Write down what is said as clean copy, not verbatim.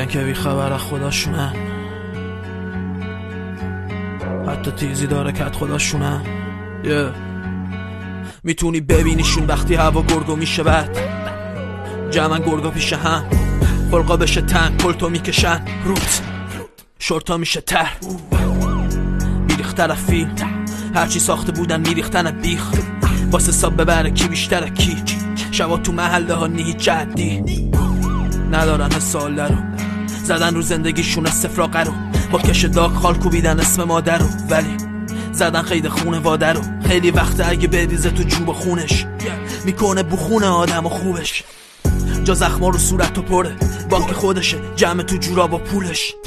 میگن که بی خبر از خداشونن، حتی تیزی داره کت خداشونن. میتونی ببینیشون وقتی هوا گرگو میشه بد، جمعن گرگا پیش هم، خلقا بشه تن، کلتو میکشن روت، شورتا میشه تر، بیریختر از فیلم، هرچی ساخته بودن میریختن بیخ، واسه ساب ببره کی بیشتره کی، شبا تو محله ها نیهی جدی ندارن ساله رو، زدن رو زندگیشون استفراغه رو، با کش داغ خال کوبیدن اسم مادر رو، ولی زدن قید خونه واده رو. خیلی وقت اگه بریزه تو جوب خونش، میکنه بخونه آدم و خوبش، جا زخما رو صورت و پره، بانک خودشه جمع تو جورا با پولش.